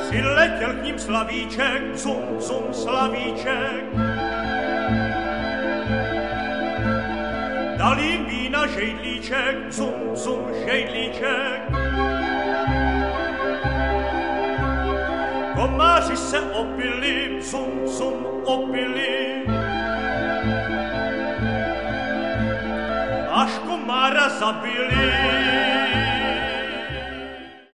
si letěl k ním slavíček, zum, zum, slavíček. Dal jim vína žejdlíček, zum, zum, žejdlíček. Komáři se opili, zum, zum, opili. Až komára zabili.